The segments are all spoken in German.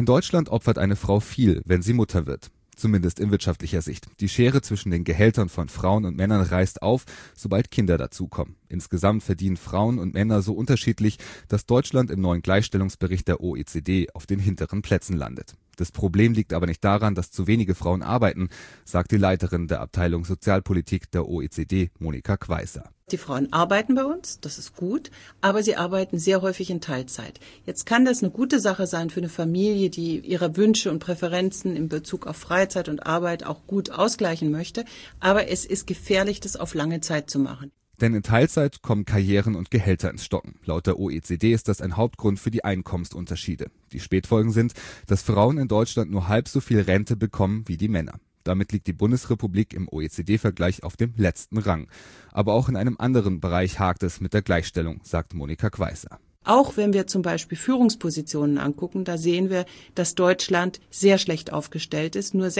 In Deutschland opfert eine Frau viel, wenn sie Mutter wird. Zumindest in wirtschaftlicher Sicht. Die Schere zwischen den Gehältern von Frauen und Männern reißt auf, sobald Kinder dazukommen. Insgesamt verdienen Frauen und Männer so unterschiedlich, dass Deutschland im neuen Gleichstellungsbericht der OECD auf den hinteren Plätzen landet. Das Problem liegt aber nicht daran, dass zu wenige Frauen arbeiten, sagt die Leiterin der Abteilung Sozialpolitik der OECD, Monika Queißer. Die Frauen arbeiten bei uns, das ist gut, aber sie arbeiten sehr häufig in Teilzeit. Jetzt kann das eine gute Sache sein für eine Familie, die ihre Wünsche und Präferenzen in Bezug auf Freizeit und Arbeit auch gut ausgleichen möchte, aber es ist gefährlich, das auf lange Zeit zu machen. Denn in Teilzeit kommen Karrieren und Gehälter ins Stocken. Laut der OECD ist das ein Hauptgrund für die Einkommensunterschiede. Die Spätfolgen sind, dass Frauen in Deutschland nur halb so viel Rente bekommen wie die Männer. Damit liegt die Bundesrepublik im OECD-Vergleich auf dem letzten Rang. Aber auch in einem anderen Bereich hakt es mit der Gleichstellung, sagt Monika Queißer. Auch wenn wir zum Beispiel Führungspositionen angucken, da sehen wir, dass Deutschland sehr schlecht aufgestellt ist. Nur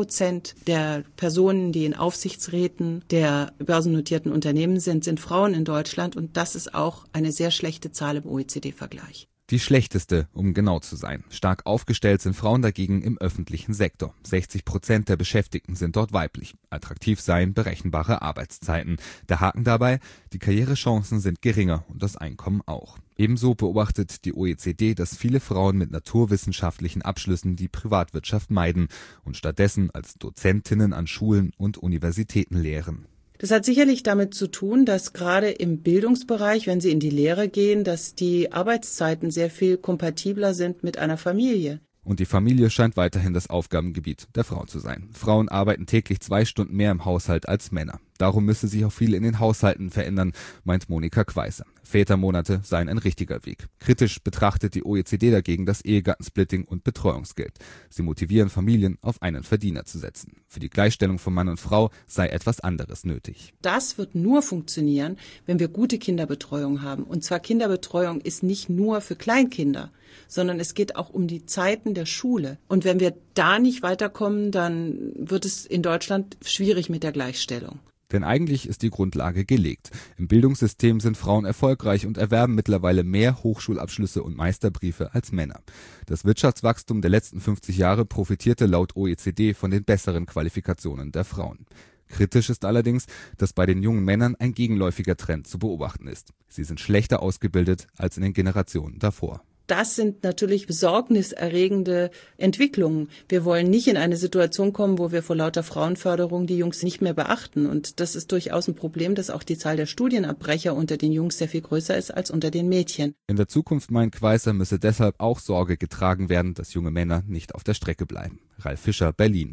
6% der Personen, die in Aufsichtsräten der börsennotierten Unternehmen sind Frauen in Deutschland. Und das ist auch eine sehr schlechte Zahl im OECD-Vergleich. Die schlechteste, um genau zu sein. Stark aufgestellt sind Frauen dagegen im öffentlichen Sektor. 60% der Beschäftigten sind dort weiblich. Attraktiv seien berechenbare Arbeitszeiten. Der Haken dabei, die Karrierechancen sind geringer und das Einkommen auch. Ebenso beobachtet die OECD, dass viele Frauen mit naturwissenschaftlichen Abschlüssen die Privatwirtschaft meiden und stattdessen als Dozentinnen an Schulen und Universitäten lehren. Das hat sicherlich damit zu tun, dass gerade im Bildungsbereich, wenn Sie in die Lehre gehen, dass die Arbeitszeiten sehr viel kompatibler sind mit einer Familie. Und die Familie scheint weiterhin das Aufgabengebiet der Frau zu sein. Frauen arbeiten täglich 2 Stunden mehr im Haushalt als Männer. Darum müsse sich auch viel in den Haushalten verändern, meint Monika Queißer. Vätermonate seien ein richtiger Weg. Kritisch betrachtet die OECD dagegen das Ehegattensplitting und Betreuungsgeld. Sie motivieren Familien, auf einen Verdiener zu setzen. Für die Gleichstellung von Mann und Frau sei etwas anderes nötig. Das wird nur funktionieren, wenn wir gute Kinderbetreuung haben. Und zwar Kinderbetreuung ist nicht nur für Kleinkinder, sondern es geht auch um die Zeiten der Schule. Und wenn wir da nicht weiterkommen, dann wird es in Deutschland schwierig mit der Gleichstellung. Denn eigentlich ist die Grundlage gelegt. Im Bildungssystem sind Frauen erfolgreich und erwerben mittlerweile mehr Hochschulabschlüsse und Meisterbriefe als Männer. Das Wirtschaftswachstum der letzten 50 Jahre profitierte laut OECD von den besseren Qualifikationen der Frauen. Kritisch ist allerdings, dass bei den jungen Männern ein gegenläufiger Trend zu beobachten ist. Sie sind schlechter ausgebildet als in den Generationen davor. Das sind natürlich besorgniserregende Entwicklungen. Wir wollen nicht in eine Situation kommen, wo wir vor lauter Frauenförderung die Jungs nicht mehr beachten. Und das ist durchaus ein Problem, dass auch die Zahl der Studienabbrecher unter den Jungs sehr viel größer ist als unter den Mädchen. In der Zukunft, meint Queißer, müsse deshalb auch Sorge getragen werden, dass junge Männer nicht auf der Strecke bleiben. Ralf Fischer, Berlin.